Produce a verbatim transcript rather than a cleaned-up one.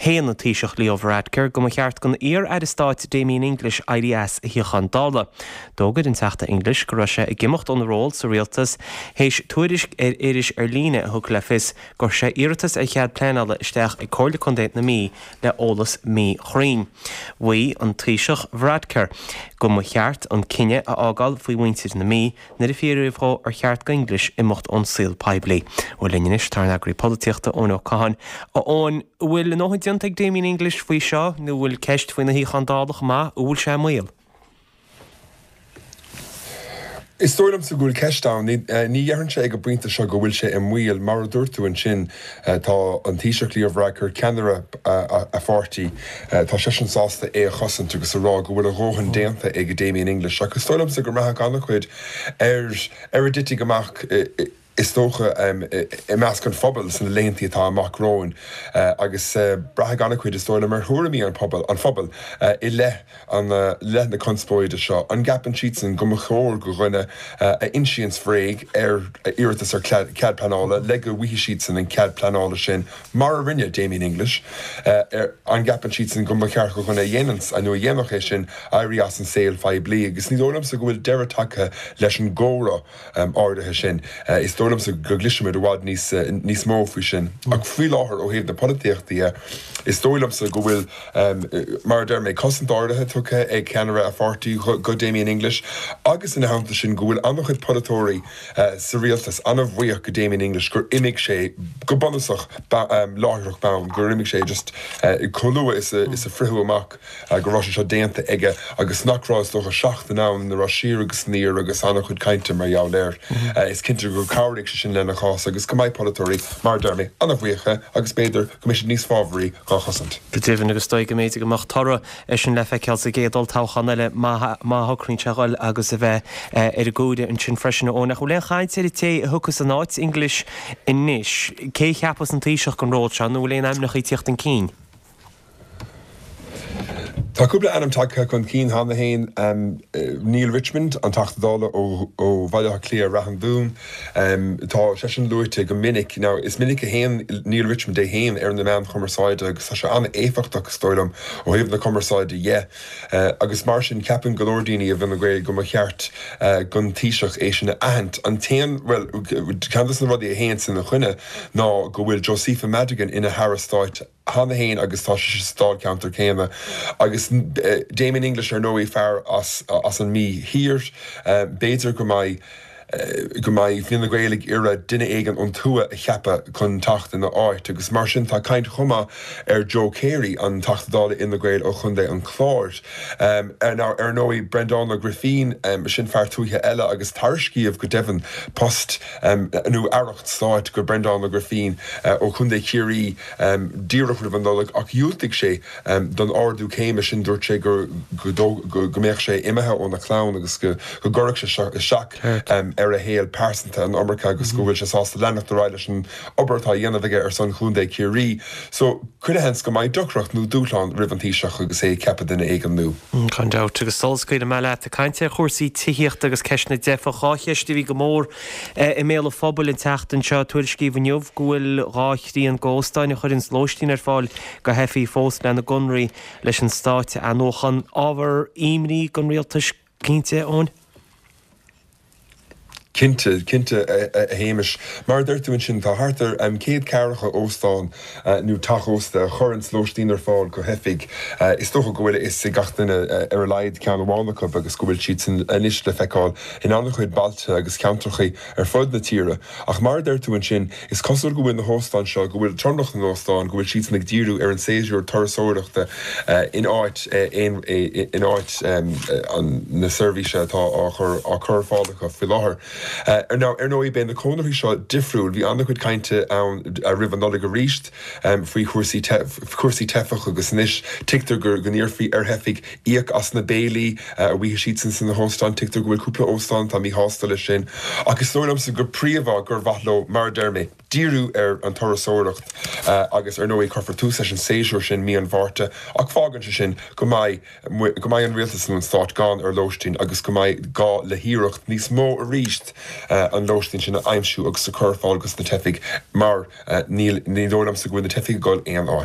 héana tíiseach Leo Varadkar go cheart gon ar ar stáit Damien English I D S hiochan dála. Dógad in teachta English go sé i gimocht an ról sa rialtas héis tuairis ar iris ar líne thug le fis gur sé iiritas a chead pléanala isteach i cóirla condéint na mí le ólas mí chrín. Bhui an tíiseach Varadkar go mo cheart an cinenne a ágáil faoi bhaintir na mí na i fíorú bhrá ar cheart go English i mocht an síl paibli. Ó linnis tar na agri políochta ón ó cahan a ón bhfuil an óid deantaigh Damien English faoi seo nó bhfuil ceist faoin na híochan dádach má bhfuil sé muil. Is stoilm sa gúil ceistán, ní dhearann sé ag go brínta seo go bhfuil sé i mhuiil mar a dúirtú an sin tá an tíiseach Leo Varadkar ceanara a forty tá sé an sásta é a chosan agus a rá go bhfuil a róhan déanta ag Damien English. Agus stoilm sa gur maithe ganna chuid ar a dití goach is tócha um, i measc an phobal san léontaí atá amach róin uh, agus uh, brathe ganna chuid is tóla mar thuairimí an phobal an phobal uh, i le an uh, le na conspóide seo an gapan síitsan go mo chóir go rinne uh, a insíans fréig ar iiritas ar cead planála le go bhuihi síitsan an cead planála sin mar a rinne Damien English uh, er, an gapan síitsan go mo ceart go rinne dhéanans a nu a dhéanach é sin airí as an saoil fai bli agus ní dólam sa go bhfuil deire take leis an góra um, áirithe sin uh, is dólam sa go gliisiid a bhád níos níos mó faoi sin. Ach faoi láthair ó thaobh na políochtaí is dóilm sa go bhfuil mar deir méid cosint áirithe tucha ag ceanara a forty go Damien English agus ina hamta sin go bhfuil annach chuid polatóirí sa rialtas anna bhuiach go Damien English gur imigh sé go bonasach láthirach bam gur imigh sé just choulua is a frithú amach go rá seo déanta aige agus nachrás do a seachta ná na rá siar agus níor agus annach chuid cainte mar jou léir. Is cinnte gur cáirigh sin lena chás agus go maiid polatóirí mar dermi anna bhuiacha agus beidir go mis níos fábhraí gá chosant. Betíhann agus stoig go méid go mach torra é sin le feiceil sa géadal táchanna le má thocrinn teáil agus a bheith ar a gúide an sin freisin ónach. Bhfuil le chaid sé té thuchas an áit English in níis. Cé cheappas an tíiseach an róid se nó bhfuil éon aimnach í tíocht an cín. Tá cúpla anam take chun cín hána hain um, uh, Neil Richmond an tachtadála ó ó bhaile clia rahan dún um, tá sé sin luite go minic now is minic a hain Neil Richmond é hain ar na man commerceide agus tá sé anna éfachtach stoilm ó híomh na commerceide yeah. uh, agus mar sin ceapan golórdíine a bhína gréil go mar cheart uh, gun tíiseach é sin ahant an téan well candas na rudí a hain sin na chuine ná go bhfuil Josepha Madigan ina Harristáit hána hain agus tá sé stád counter céime agus uh, Damien English ar nóí fear as, uh, as an mí hir uh, béidir go mai Uh, go mai fianna gréalaigh ire duine éigen an tua a cheappa chun tacht in na áit agus mar sin tá caint chuma ar Joe Carey an tachtadála in na gréil ó chundé an chláir um, ar ná ar nóí Brendan le Griffin um, sin fear túthe eile agus tarscíomh go devan post um, nó aracht stáit go Brendan le Griffin uh, ó chundé Carey um, díireach rih an dólaigh ach dúiltigh sé um, don ardú céime sin dúirt sé gur go méach sé imethe ó na clán agus go gorach sé seach um, ar a héal persanta an America agus go bhfuil sé sásta lenacht do ráile sin obertá dhéanamh ar san chundé Curie. So chuine hens go maiid duchracht nó dúláán rih an tíiseach agus é cepa duine éigen nó. Chun deabhart agus solscuid meile a caiinte chósaí tííocht agus ceisna defa cháiste bhí go mór i méle phobal in teachtain seo tuairiscí bhneomh gohfuil ráithtíí an ggóstáin a chuir in slóistín ar fáil go hefií fós le na gunraí leis an stáit a nóchan ábhar imní gon rialtas cínte ón. Kinte, kinte a héimiis. Mar d'irtuin sin tá hartar am céad cearacha óstáin nó tachósta chorinn slóistín ar fáil go hefiig. Is tócha go bhfuil is gatainine ar a leid cean bhánacha agus go bhfuil siad san inis le feicáil in annach chuid balte agus ceantrachaí ar fud na tíre. Ach mar d'irtuin sin is cosúil go bhfuil na hóstáin seo go bhfuil tronach na hóstáin go bhfuil siad san ag díú ar an séisiúr tarasóireachta in áit in áit an na servise atá á chur fálacha fi láthair. Uh, er now er no i ben the corner seo difriúil hí anna chuid cainte an a rih an nola go ríist um, faoi chuirsaí chuirsaí tefach agus níis tictar gur go níorfaí ar hefiig íoc as na béilí a bhuithe siad san san na hóstáin tictar go bhfuil cúpla óstáin tá mí hástal lei sin agus tólam sa gur príomhá gur bhathló mar dermé díú ar an torasóireacht uh, agus ar nóí corfar tú sin séisiúr sin mí an bhharrta ach fágan se sin go mai go mai an rialtas an stát gan ar lóistín agus go mai gá le híireacht níos mó a ríist Uh, an lóistín sin aimsú agus sa chur fáil agus na tefiig mar uh, ní dólam sa gúin na tefiig gáil éon áit.